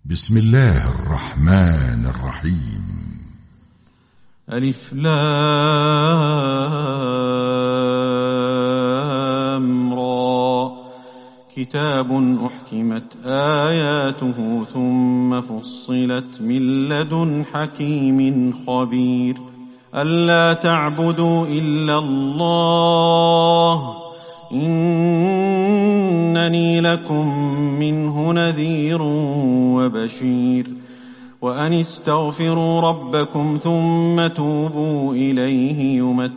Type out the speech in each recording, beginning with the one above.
بسم الله الرحمن الرحيم. ألف لام را كتاب أحكمت آياته ثم فصلت من لدن حكيم خبير ألا تعبدوا إلا الله إنني لكم منه نذير وبشير وأن استغفروا ربكم ثم توبوا إليه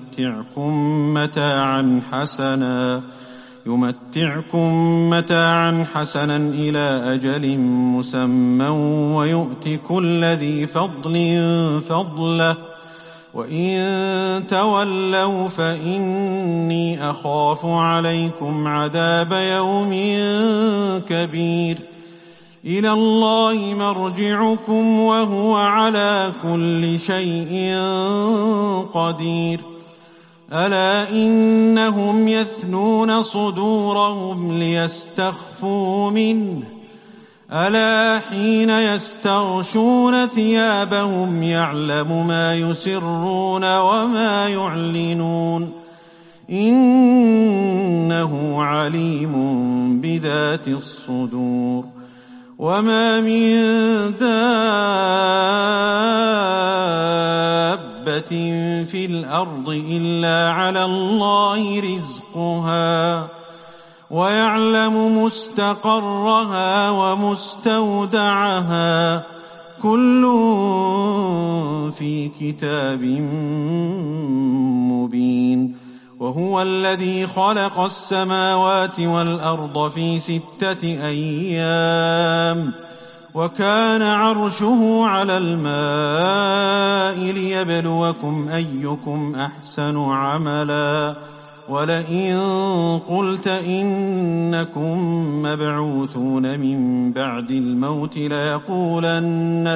يمتعكم متاعا حسنا إلى أجل مسمى ويؤت كل ذي فضل فضله وإن تولوا فإني أخاف عليكم عذاب يوم كبير إلى الله مرجعكم وهو على كل شيء قدير ألا إنهم يثنون صدورهم ليستخفوا منه ألا حين يستغشون ثيابهم يعلم ما يسرون وما يعلنون إنه عليم بذات الصدور وما من دابة في الأرض إلا على الله رزقها ويعلم مستقرها ومستودعها كل في كتاب مبين وهو الذي خلق السماوات والأرض في 6 أيام وكان عرشه على الماء ليبلوكم أيكم أحسن عملا ولئن قلت إنكم مبعوثون من بعد الموت ليقولن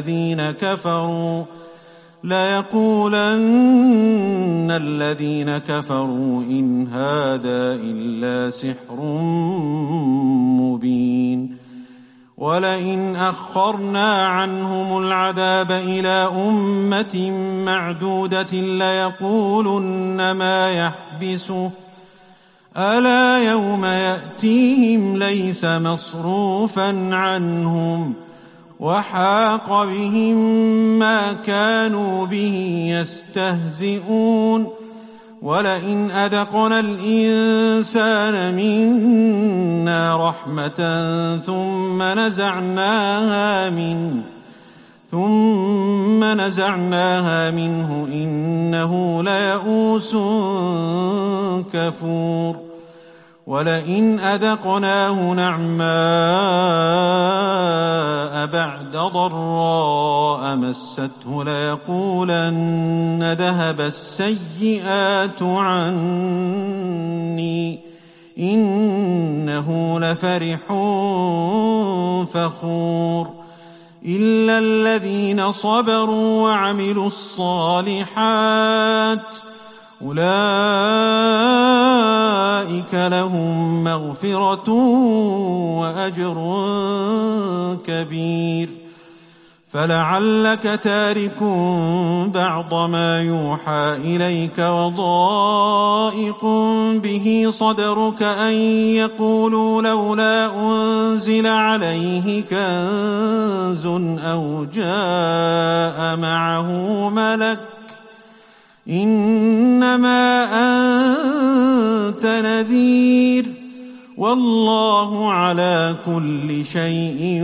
الذين كفروا إن هذا إلا سحر مبين ولئن أخرنا عنهم العذاب إلى أمة معدودة ليقولن ما يحبسه ألا يوم يأتيهم ليس مصروفا عنهم وحاق بهم ما كانوا به يستهزئون ولئن أذقنا الإنسان منا رحمة ثم نزعناها منه إنه ليئوس كفور ولئن أذقناه نعماء بعد ضراء مسته ليقولن ذهب السيئات عني إنه لفرح فخور إلا الذين صبروا وعملوا الصالحات أولئك لهم مغفرة وأجر كبير فلعلك تارك بعض ما يوحى إليك وضائق به صدرك أن يقولوا لولا أنزل عليه كنز أو جاء معه ملك إنما أنت نذير والله على كل شيء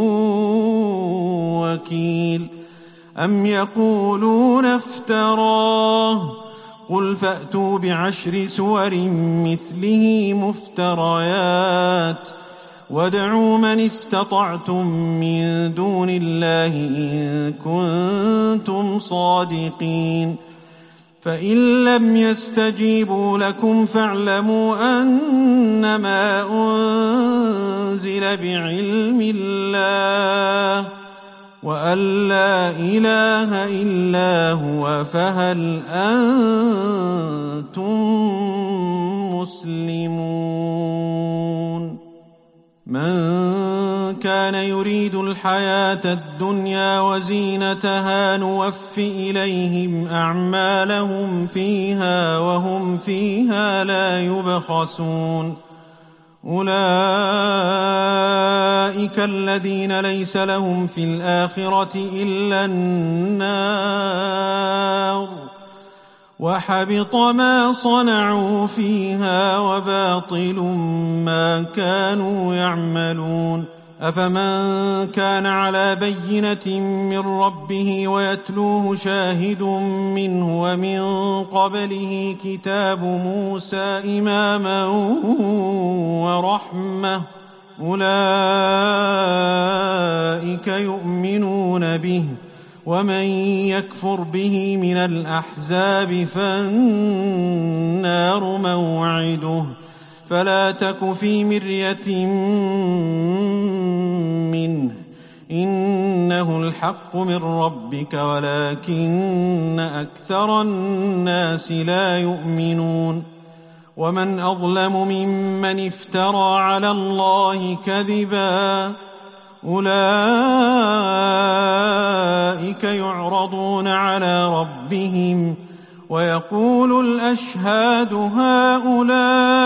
وكيل أم يقولون افتراه قل فأتوا ب10 سور مثله مفتريات وادعوا من استطعتم من دون الله إن كنتم صادقين فإن لم يستجيبوا لكم فاعلموا أنما أنزل بعلم الله وأن لا إله إلا هو فهل أنتم مسلمون من كان يريد الحياة الدنيا وزينتها نوف إليهم أعمالهم فيها وهم فيها لا يبخسون أولئك الذين ليس لهم في الآخرة إلا النار وحبط ما صنعوا فيها وباطل ما كانوا يعملون أفمن كان على بينة من ربه ويتلوه شاهد منه ومن قبله كتاب موسى إماما ورحمة أولئك يؤمنون به ومن يكفر به من الأحزاب فالنار موعده فلا تك في مرية منه إنه الحق من ربك ولكن أكثر الناس لا يؤمنون ومن أظلم ممن افترى على الله كذبا أولئك يعرضون على ربهم ويقول الأشهاد هؤلاء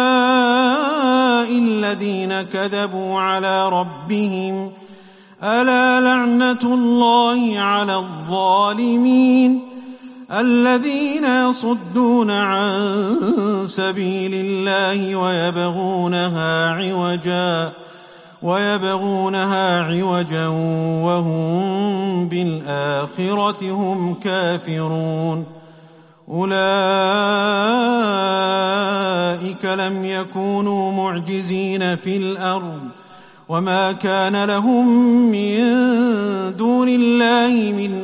الذين كذبوا على ربهم ألا لعنة الله على الظالمين الذين يصدون عن سبيل الله ويبغونها عوجا وهم بالآخرة هم كافرون أولئك لم يكونوا معجزين في الأرض وما كان لهم من دون الله من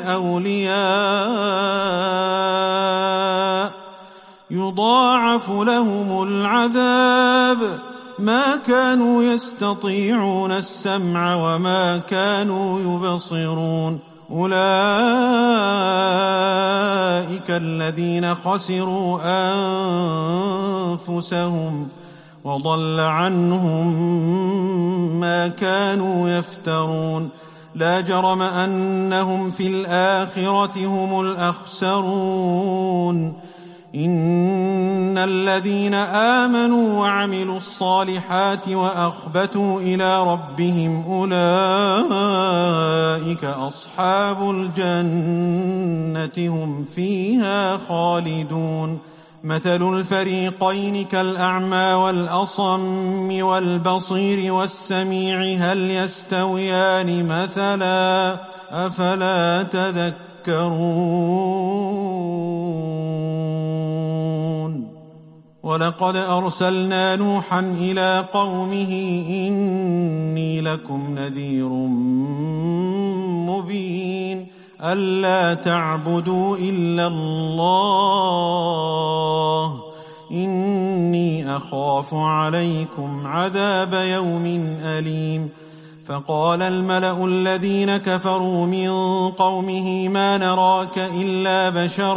أولياء يضاعف لهم العذاب ما كانوا يستطيعون السمع وما كانوا يبصرون أولئك الذين خسروا أنفسهم وضل عنهم ما كانوا يفترون لا جرم أنهم في الآخرة هم الأخسرون إن الذين آمنوا وعملوا الصالحات وأخبتوا إلى ربهم أولئك أصحاب الجنة هم فيها خالدون مثل الفريقين كالأعمى والأصم والبصير والسميع هل يستويان مثلا أفلا تذكرون ولقد أرسلنا نوحا إلى قومه إني لكم نذير مبين ألا تعبدوا إلا الله إني أخاف عليكم عذاب يوم أليم فقال الملأ الذين كفروا من قومه ما نراك إلا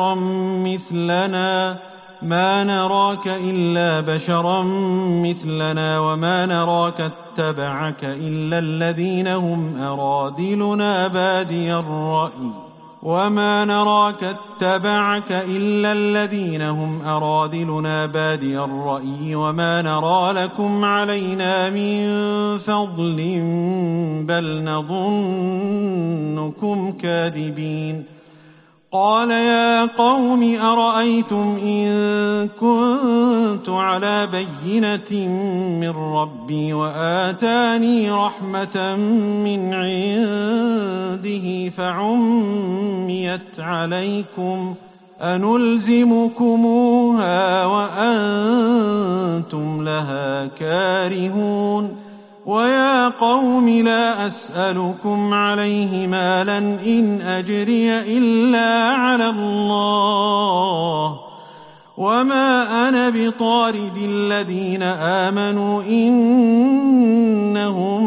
بشرا مثلنا وما نراك اتبعك إلا الذين هم أراذلنا بادي الرأي وما نرى لكم علينا من فضل بل نظنكم كاذبين قال يا قوم أرأيتم إن كنت على بينة من ربي وآتاني رحمة من عنده فعميت عليكم أنلزمكموها وأنتم لها كارهون ويا قوم لا أسألكم عليه مالا إن أجري إلا على الله وما أنا بطارد الذين آمنوا إنهم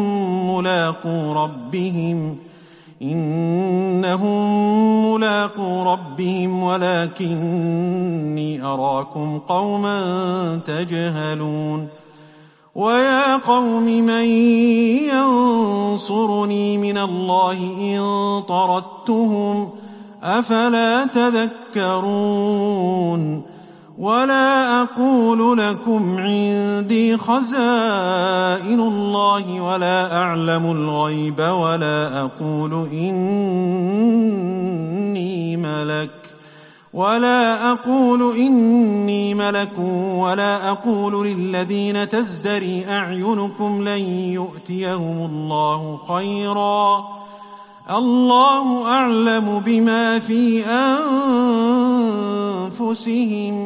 ملاقو ربهم ولكني أراكم قوما تجهلون ويا قوم من ينصرني من الله إن طردتهم أفلا تذكرون ولا أقول لكم عندي خزائن الله ولا أعلم الغيب ولا أقول إني ملك ولا أقول للذين تزدري أعينكم لن يؤتيهم الله خيرا الله أعلم بما في أنفسهم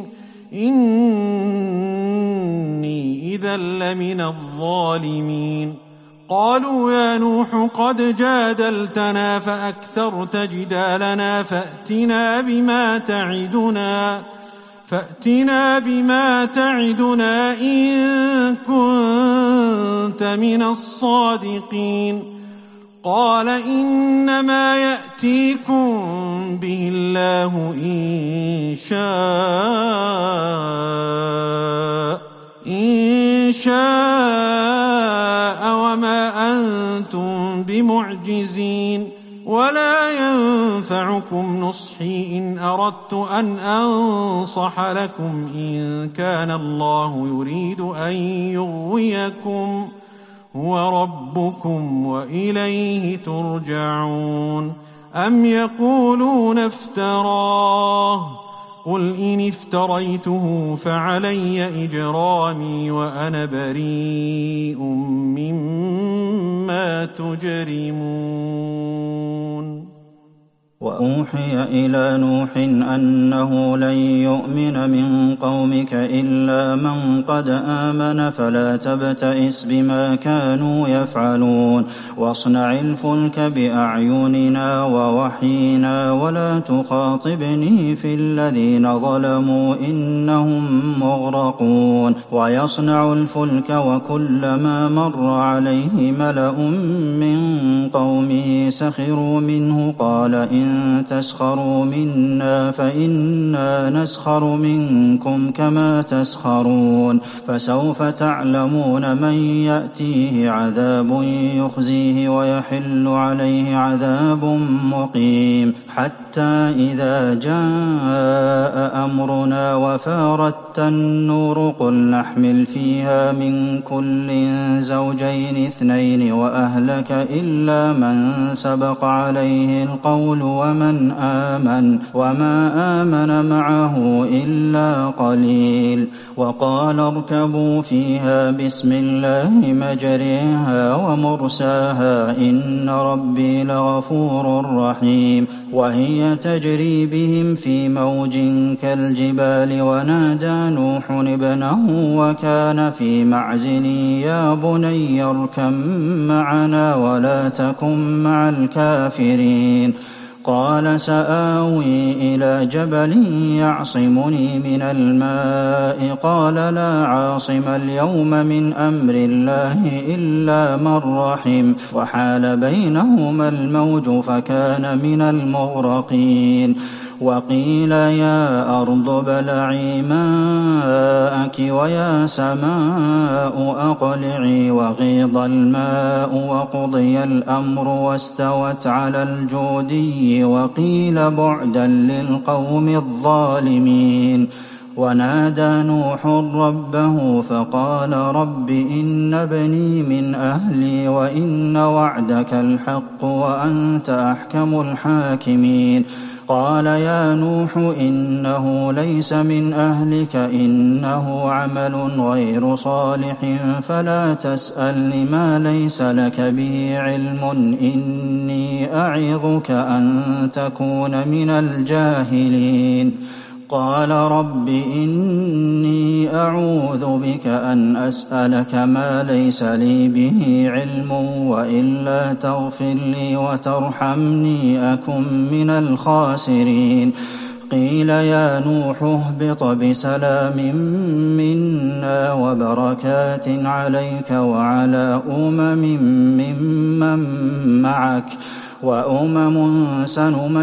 إني إذا لمن الظالمين قالوا يا نوح قد جادلتنا فأكثرت جدالنا فأتنا بما تعدنا إن كنت من الصادقين قال إنما يأتيكم به الله إن شاء وما أنتم بمعجزين ولا ينفعكم نصحي إن أردت أن أنصح لكم إن كان الله يريد أن يغويكم هو ربكم وإليه ترجعون أم يقولون افتراه قل إن افتريته فعلي إجرامي وأنا بريء مما تجرمون وأوحي إلى نوح أنه لن يؤمن من قومك إلا من قد آمن فلا تبتئس بما كانوا يفعلون واصنع الفلك بأعيننا ووحينا ولا تخاطبني في الذين ظلموا إنهم مغرقون ويصنع الفلك وكلما مر عليه ملأ من قومه سخروا منه قال إن تسخروا منا فإنا نسخر منكم كما تسخرون فسوف تعلمون من يأتيه عذاب يخزيه ويحل عليه عذاب مقيم حتى إذا جاء أمرنا وفارت النور قل نحمل فيها من كل زوجين اثنين وأهلك إلا من سبق عليه القول وما آمن معه إلا قليل وقال اركبوا فيها بسم الله مجريها ومرساها إن ربي لغفور رحيم وهي تجري بهم في موج كالجبال ونادى نوح ابنه وكان في معزل يا بني اركب معنا ولا تكن مع الكافرين قال سآوي إلى جبل يعصمني من الماء قال لا عاصم اليوم من أمر الله إلا من رحم وحال بينهما الموج فكان من المغرقين وقيل يا أرض ابلعي ماءك ويا سماء أقلعي وغيض الماء وقضي الأمر واستوت على الجودي وقيل بعدا للقوم الظالمين ونادى نوح ربه فقال رب إن ابني من أهلي وإن وعدك الحق وأنت أحكم الحاكمين قال يا نوح إنه ليس من أهلك إنه عمل غير صالح فلا تسألني ما ليس لك به علم إني أعظك أن تكون من الجاهلين قال رب إني أعوذ بك أن أسألك ما ليس لي به علم وإلا تغفر لي وترحمني أكن من الخاسرين قيل يا نوح اهبط بسلام منا وبركات عليك وعلى ممن معك وأمم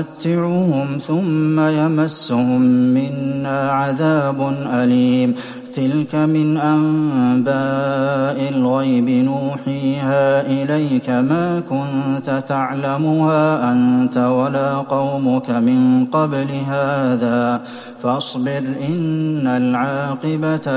سنمتعهم ثم يمسهم منا عذاب أليم تلك من أنباء الغيب نوحيها إليك ما كنت تعلمها أنت ولا قومك من قبل هذا فاصبر إن العاقبة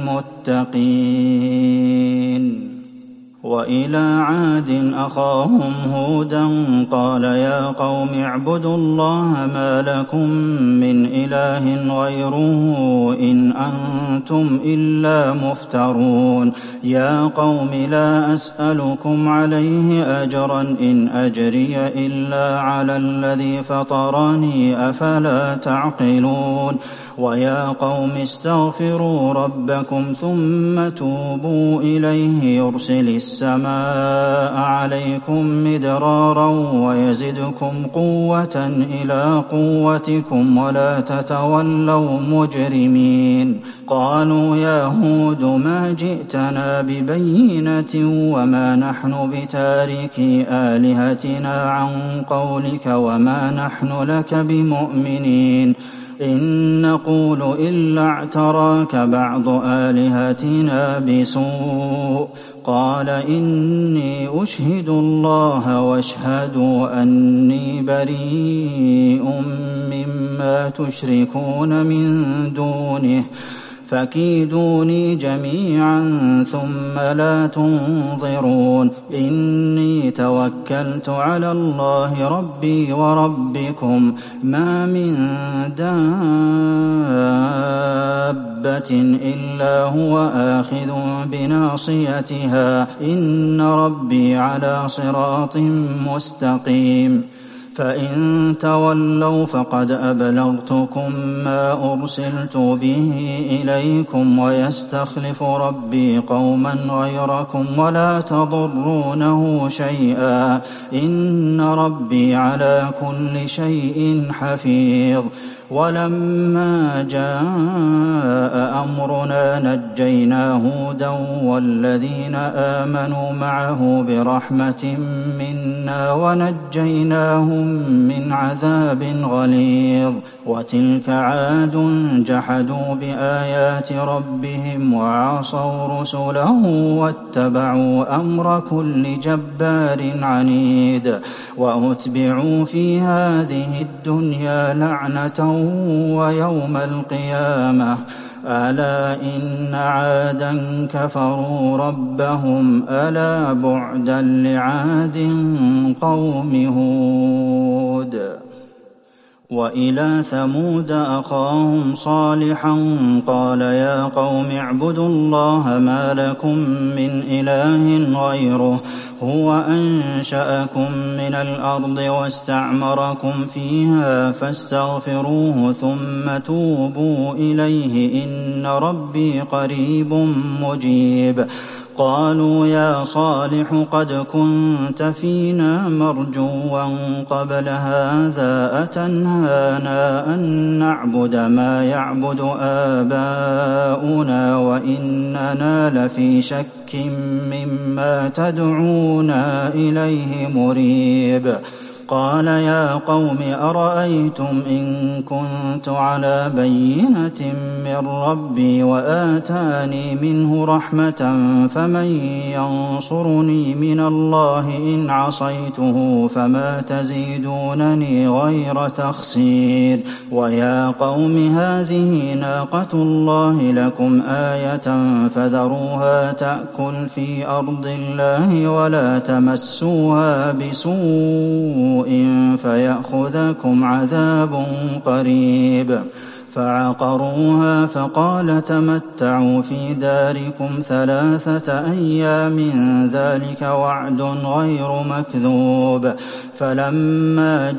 للمتقين. وإلى عاد أخاهم هودا قال يا قوم اعبدوا الله ما لكم من إله غيره إن أنتم إلا مفترون. يا قوم لا أسألكم عليه أجرا إن أجري إلا على الذي فطرني أفلا تعقلون. ويا قوم استغفروا ربكم ثم توبوا إليه يرسل السماء عليكم مدرارا ويزدكم قوة إلى قوتكم ولا تتولوا مجرمين. قالوا يا هود ما جئتنا ببينة وما نحن بتاركي آلهتنا عن قولك وما نحن لك بمؤمنين إن نقول إلا اعتراك بعض آلهتنا بسوء. قال إني أشهد الله واشهدوا أني بريء مما تشركون من دونه فكيدوني جميعا ثم لا تنظرون. إني توكلت على الله ربي وربكم ما من دابة إلا هو آخذ بناصيتها إن ربي على صراط مستقيم. فإن تولوا فقد أبلغتكم ما أرسلت به إليكم ويستخلف ربي قوما غيركم ولا تضرونه شيئا إن ربي على كل شيء حفيظ. ولما جاء أمرنا نجينا هودا والذين آمنوا معه برحمة منا ونجيناهم من عذاب غليظ. وتلك عاد جحدوا بآيات ربهم وعصوا رسله واتبعوا أمر كل جبار عنيد. وأتبعوا في هذه الدنيا لعنة ويوم القيامة ألا إن عادا كفروا ربهم ألا بعدا لعاد قوم هود. وإلى ثمود أخاهم صالحا قال يا قوم اعبدوا الله ما لكم من إله غيره هو أنشأكم من الأرض واستعمركم فيها فاستغفروه ثم توبوا إليه إن ربي قريب مجيب. قالوا يا صالح قد كنت فينا مرجوا قبل هذا أتنهانا أن نعبد ما يعبد آباؤنا وإننا لفي شك مما تدعونا إليه مريب. قال يا قوم أرأيتم إن كنت على بينة من ربي وآتاني منه رحمة فمن ينصرني من الله إن عصيته فما تزيدونني غير تخسير. ويا قوم هذه ناقة الله لكم آية فذروها تأكل في أرض الله ولا تمسوها بسوء فيأخذكم عذاب قريب. فعقروها فقال تمتعوا في داركم 3 أيام ذلك وعد غير مكذوب. فلما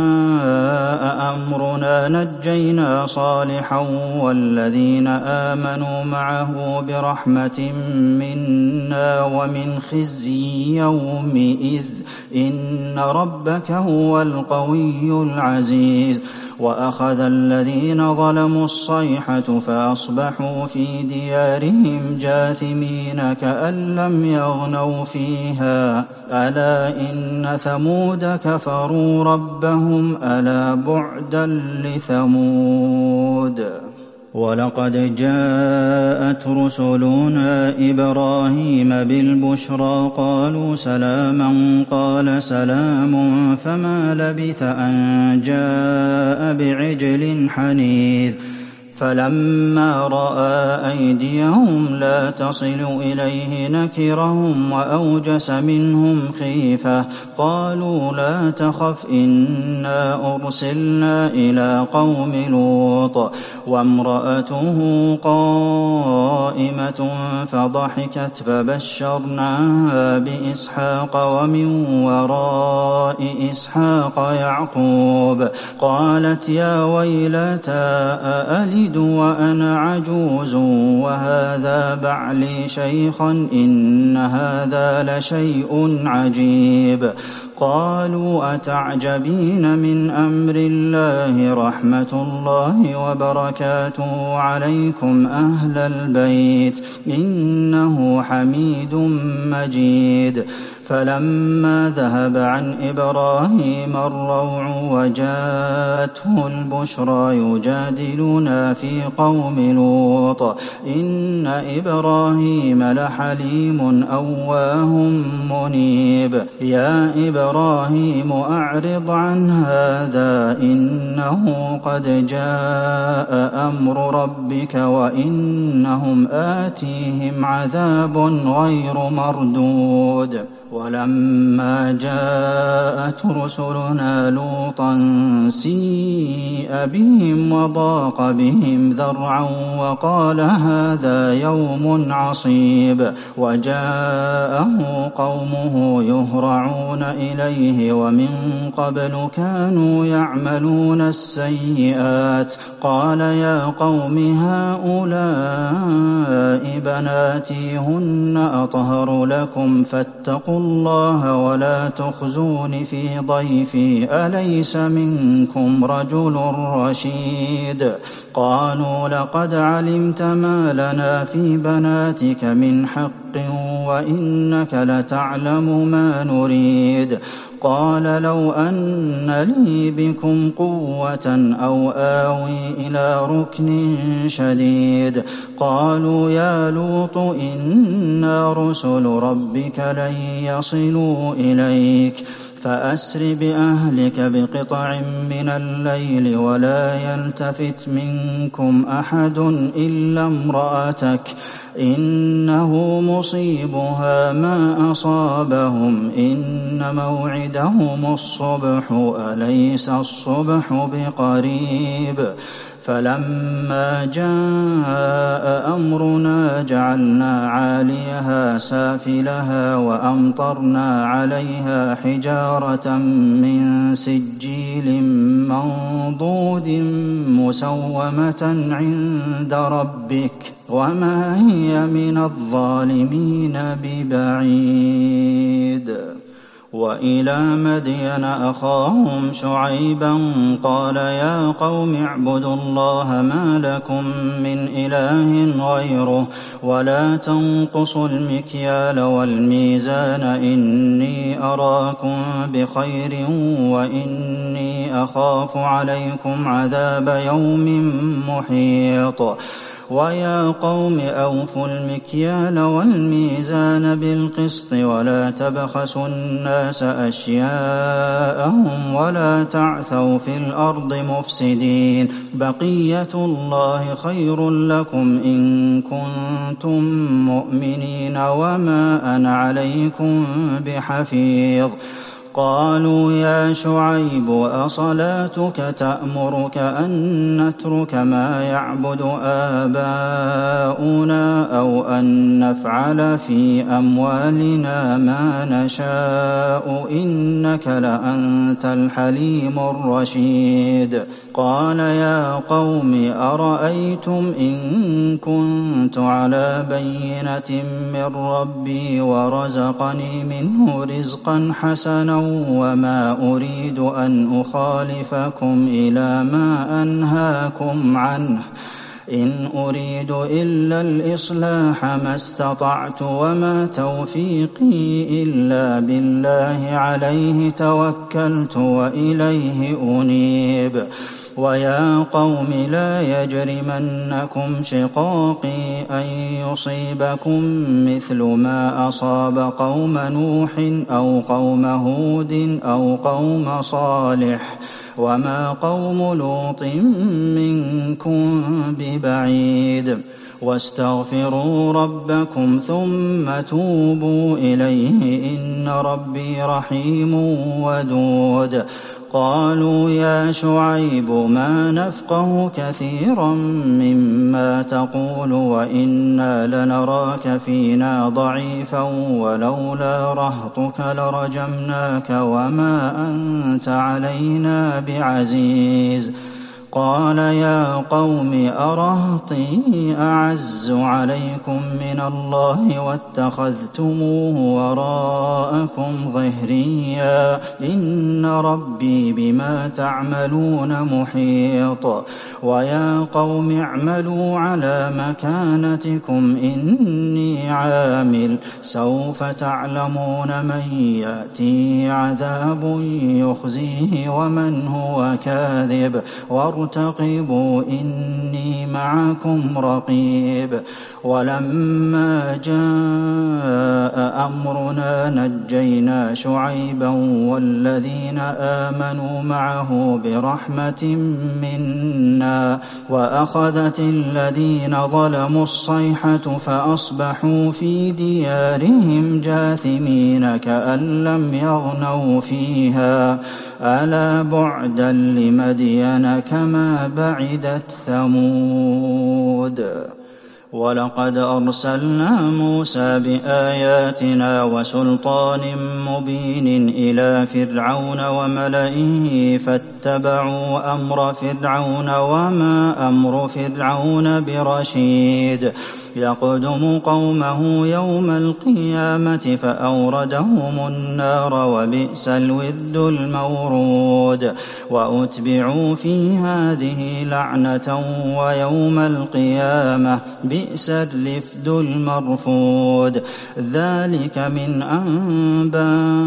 جاء أمرنا نجينا صالحا والذين آمنوا معه برحمة منا ومن خزي يومئذ إن ربك هو القوي العزيز. وأخذ الذين ظلموا الصيحة فأصبحوا في ديارهم جاثمين كأن لم يغنوا فيها ألا إن ثمود كفروا ربهم ألا بعدا لثمود. وَلَقَدْ جَاءَتْ رُسُلُنَا إِبْرَاهِيمَ بِالْبُشْرَىٰ قَالُوا سَلَامًا قَالَ سَلَامٌ فَمَا لَبِثَ أَن جَاءَ بِعِجْلٍ حَنِيذٍ فَلَمَّا رَأَىٰ أَيْدِيَهُمْ لَا تَصِلُ إِلَيْهِ نَكِرَهُمْ وَأَوْجَسَ مِنْهُمْ خِيفَةً قَالُوا لَا تَخَفْ إِنَّا أُرْسِلْنَا إِلَىٰ قَوْمِ لُوطٍ وَامْرَأَتُهُ قَائِمَةٌ فَضَحِكَتْ فَبَشَّرْنَاهَا بِإِسْحَاقَ وَمِن وَرَاءِ إِسْحَاقَ يَعْقُوبَ قَالَتْ يَا وَيْلَتَىٰ أَأَلِدُ وَأَنَا عَجُوزٌ وَهَٰذَا بَعْلِي شَيْخًا إِنَّ هَٰذَا لَشَيْءٌ عَجِيبٌ قَالُوا أَتَعْجَبِينَ مِنْ أَمْرِ اللَّهِ رَحْمَةُ اللَّهِ وَبَرَكَاتُهُ عَلَيْكُمْ أَهْلَ الْبَيْتِ إِنَّهُ حَمِيدٌ مَّجِيدٌ فَلَمَّا ذَهَبَ عَنْ إِبْرَاهِيمَ الرَّوْعُ وَجَاءَتْهُ الْبُشْرَىٰ يُجَادِلُونَا فِي قَوْمِ لُوطٍ إِنَّ إِبْرَاهِيمَ لَحَلِيمٌ أَوَّاهٌ مُّنِيبٌ يَا إِبْرَاهِيمُ أَعْرِضْ عَنْ هَٰذَا إِنَّهُ قَدْ جَاءَ أَمْرُ رَبِّكَ وَإِنَّهُمْ آتِيهِمْ عَذَابٌ غَيْرُ مَرْدُودٍ وَلَمَّا جَاءَتْ رُسُلُنَا لُوطًا سِيءَ بِهِمْ وَضَاقَ بِهِمْ ذَرْعًا وَقَالَ هَٰذَا يَوْمٌ عَصِيبٌ وَجَاءَهُ قَوْمُهُ يُهْرَعُونَ إِلَيْهِ وَمِن قَبْلُ كَانُوا يَعْمَلُونَ السَّيِّئَاتِ قَالَ يَا قَوْمِ هَٰؤُلَاءِ بَنَاتِي هُنَّ أَطْهَرُ لَكُمْ فَاتَّقُوا اللَّهَ وَلَا تُخْزُونِ فِي ضَيْفِي أَلَيْسَ مِنكُمْ رَجُلٌ رَّشِيدٌ قَالُوا لَقَدْ عَلِمْتَ مَا لَنَا فِي بَنَاتِكَ مِنْ حَقٍّ وَإِنَّكَ لَتَعْلَمُ مَا نُرِيدُ قَالَ لَوْ أَنَّ لِي بِكُمْ قُوَّةً أَوْ آوِي إِلَىٰ رُكْنٍ شَدِيدٍ قَالُوا يَا لُوطُ إِنَّا رُسُلُ رَبِّكَ لَن يَصِلُوا إِلَيْكَ فَأَسْرِ بِأَهْلِكَ بِقِطْعٍ مِّنَ اللَّيْلِ وَلَا يَلْتَفِتْ مِنكُمْ أَحَدٌ إِلَّا امْرَأَتَكَ إِنَّهُ مُصِيبُهَا مَا أَصَابَهُمْ إِنَّ مَوْعِدَهُمُ الصُّبْحُ أَلَيْسَ الصُّبْحُ بِقَرِيبٍ فَلَمَّا جَاءَ أَمْرُنَا جَعَلْنَا عَالِيَهَا سَافِلَهَا وَأَمْطَرْنَا عَلَيْهَا حِجَارَةً مِّن سِجِّيلٍ مَّنضُودٍ مُّسَوَّمَةً عِندَ رَبِّكَ وَمَا هِيَ مِنَ الظَّالِمِينَ بِبَعِيدٍ وَإِلَىٰ مَدْيَنَ أَخَاهُمْ شُعَيْبًا قَالَ يَا قَوْمِ اعْبُدُوا اللَّهَ مَا لَكُم مِّنْ إِلَٰهٍ غَيْرُهُ وَلَا تَنقُصُوا الْمِكْيَالَ وَالْمِيزَانَ إِنِّي أَرَاكُم بِخَيْرٍ وَإِنِّي أَخَافُ عَلَيْكُمْ عَذَابَ يَوْمٍ مُّحِيطٍ وَيَا قَوْمِ أَوْفُوا الْمِكْيَالَ وَالْمِيزَانَ بِالْقِسْطِ وَلَا تَبْخَسُوا النَّاسَ أَشْيَاءَهُمْ وَلَا تَعْثَوْا فِي الْأَرْضِ مُفْسِدِينَ بَقِيَّةُ اللَّهِ خَيْرٌ لَّكُمْ إِن كُنتُم مُّؤْمِنِينَ وَمَا أَنَا عَلَيْكُم بِحَفِيظٍ قَالُوا يَا شُعَيْبُ أَصَلَاتُكَ تَأْمُرُكَ أَن نَّتْرُكَ مَا يَعْبُدُ آبَاؤُنَا أَوْ أَن نَّفْعَلَ فِي أَمْوَالِنَا مَا نَشَاءُ إِنَّكَ لَأَنتَ الْحَلِيمُ الرَّشِيدُ قَالَ يَا قَوْمِ أَرَأَيْتُمْ إِن كُنتُ عَلَىٰ بَيِّنَةٍ مِّن رَّبِّي وَرَزَقَنِي مِنْهُ رِزْقًا حَسَنًا وَمَا أُرِيدُ أَنْ أُخَالِفَكُمْ إِلَىٰ مَا أَنْهَاكُمْ عَنْهُ إِنْ أُرِيدُ إِلَّا الْإِصْلَاحَ مَا اسْتَطَعْتُ وَمَا تَوْفِيقِي إِلَّا بِاللَّهِ عَلَيْهِ تَوَكَّلْتُ وَإِلَيْهِ أُنِيبُ ويا قوم لا يجرمنكم شقاقي أن يصيبكم مثل ما أصاب قوم نوح أو قوم هود أو قوم صالح وما قوم لوط منكم ببعيد واستغفروا ربكم ثم توبوا إليه إن ربي رحيم ودود قالوا يا شعيب ما نفقه كثيرا مما تقول وإنا لنراك فينا ضعيفا ولولا رهطك لرجمناك وما أنت علينا بعزيز قال يا قوم أرهطي أعز عليكم من الله واتخذتموه وراءكم ظهريا إن ربي بما تعملون محيط ويا قوم اعملوا على مكانتكم إني عامل سوف تعلمون من يأتي عذاب يخزيه ومن هو كاذب وارتقبوا إني معكم رقيب ولما جاء أمرنا نجينا شعيبا والذين آمنوا معه برحمة منا وأخذت الذين ظلموا الصيحة فأصبحوا في ديارهم جاثمين كأن لم يغنوا فيها ألا بعدا لمدين كما بعدت ثمود ولقد أرسلنا موسى بآياتنا وسلطان مبين إلى فرعون وملئه فاتبعوا أمر فرعون وما أمر فرعون برشيد يقدم قومه يوم القيامة فأوردهم النار وبئس الورد المورود وأتبعوا في هذه لعنة ويوم القيامة بئس الرفد المرفود ذلك من أنباء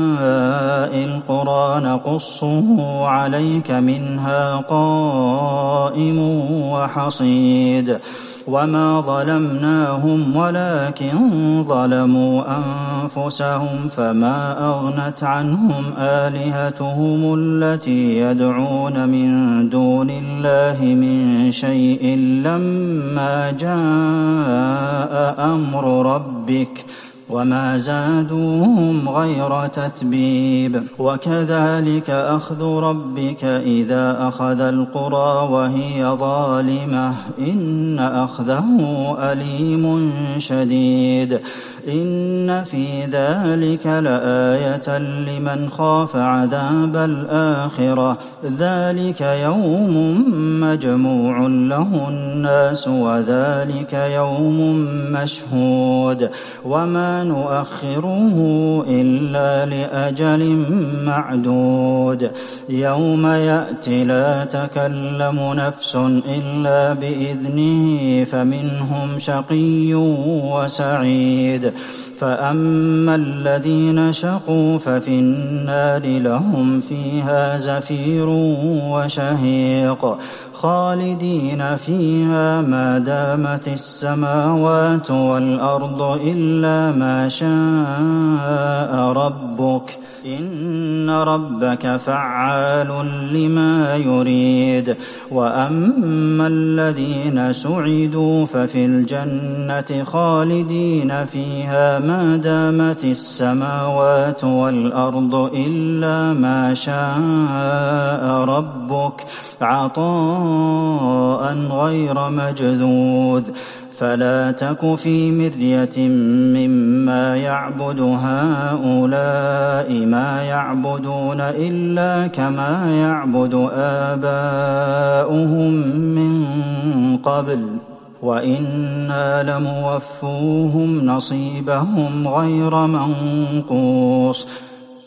القرى نقصه عليك منها قائم وحصيد وما ظلمناهم ولكن ظلموا أنفسهم فما أغنت عنهم آلهتهم التي يدعون من دون الله من شيء لما جاء أمر ربك وما زادوهم غير تتبيب وكذلك أخذ ربك إذا أخذ القرى وهي ظالمة إن أخذه أليم شديد إن في ذلك لآية لمن خاف عذاب الآخرة ذلك يوم مجموع له الناس وذلك يوم مشهود وما نؤخره إلا لأجل معدود يوم يأتي لا تكلم نفس إلا بإذنه فمنهم شقي وسعيد فأما الذين شقوا ففي النار لهم فيها زفير وشهيق خالدين فيها ما دامت السماوات والأرض إلا ما شاء ربك إن ربك فعال لما يريد وأما الذين سعدوا ففي الجنة خالدين فيها ما دامت السماوات والأرض إلا ما شاء ربك عطاء غير مجذوذ فلا تك في مرية مما يعبد هؤلاء ما يعبدون إلا كما يعبد آباؤهم من قبل وإنا لموفوهم نصيبهم غير منقوص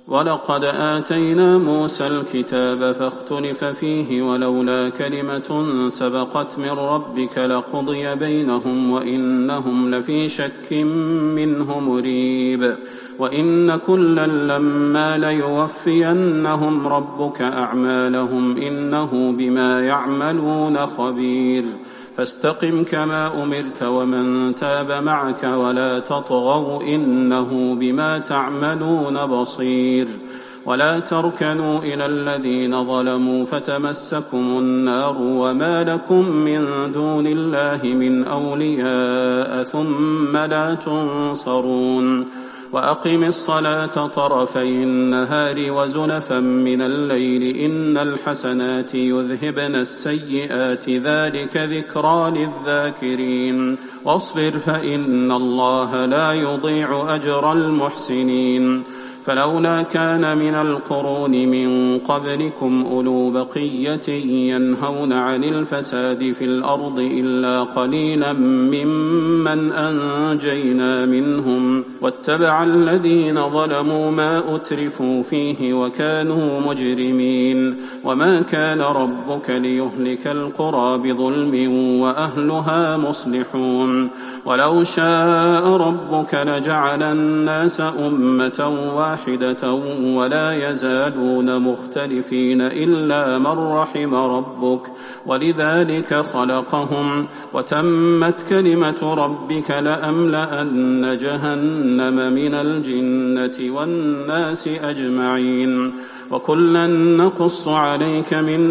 ولقد آتينا موسى الكتاب فاختلف فيه ولولا كلمة سبقت من ربك لقضي بينهم وإنهم لفي شك منه مريب وإن كلا لما ليوفينهم ربك أعمالهم إنه بما يعملون خبير فاستقم كما أمرت ومن تاب معك ولا تطغوا إنه بما تعملون بصير ولا تركنوا إلى الذين ظلموا فتمسكم النار وما لكم من دون الله من أولياء ثم لا تنصرون وأقم الصلاة طرفي النهار وزلفا من الليل إن الحسنات يذهبن السيئات ذلك ذكرى للذاكرين واصبر فإن الله لا يضيع أجر المحسنين فلولا كان من القرون من قبلكم أولو بقية ينهون عن الفساد في الأرض إلا قليلا ممن أنجينا منهم واتبع الذين ظلموا ما أترفوا فيه وكانوا مجرمين وما كان ربك ليهلك القرى بظلم وأهلها مصلحون ولو شاء ربك لجعل الناس أمة واحدة ولا يزالون مختلفين إلا من رحم ربك ولذلك خلقهم وتمت كلمة ربك لأملأن جهنم من الجنة والناس أجمعين وكلا نقص عليك من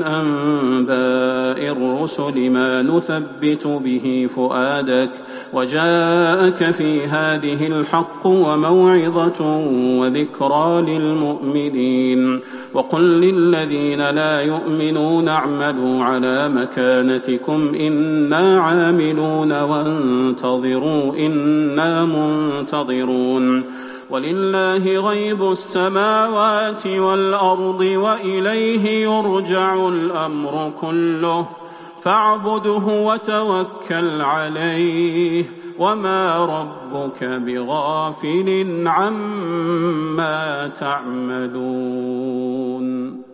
أنباء الرسل ما نثبت به فؤادك وجاءك في هذه الحق وموعظة وذكرى للمؤمنين وقل للذين لا يؤمنون اعملوا على مكانتكم إنا عاملون وانتظروا إنا منتظرون ولله غيب السماوات والأرض وإليه يرجع الأمر كله فاعبده وتوكل عليه وما ربك بغافل عما تعملون